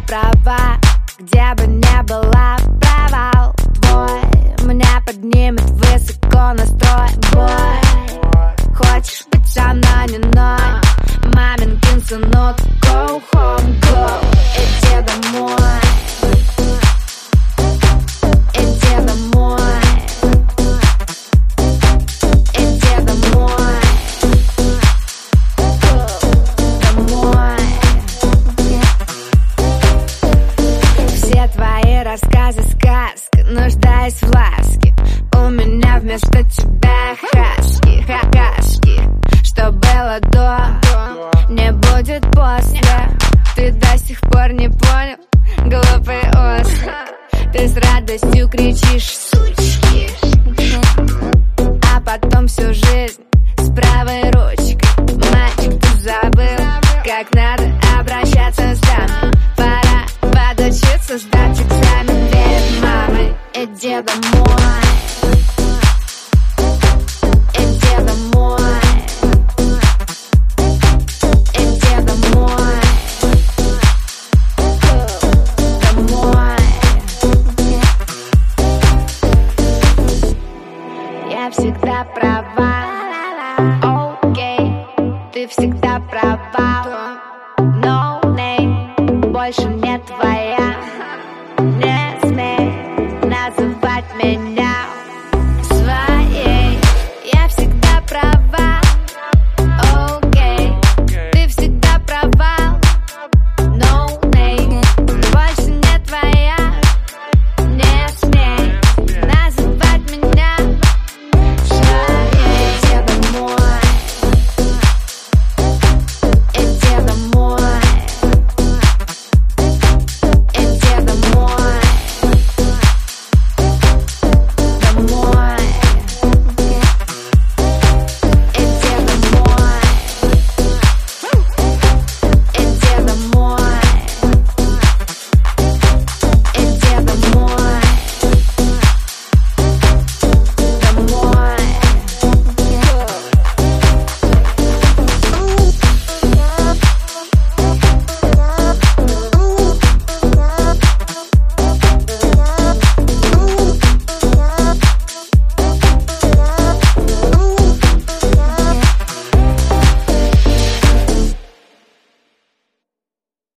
права, где бы не была, провал твой меня поднимет высоко настрой. Бой, хочешь быть со мной, не ной, мамин сынок, go home, go, иди домой. Рассказы, сказка, нуждаюсь в ласке. У меня вместо тебя хаски, какашки. Что было до, не будет после. Ты до сих пор не понял, глупый остров. Ты с радостью кричишь, сучки, а потом всю жизнь с правой ручкой. Мальчик, ты забыл, как надо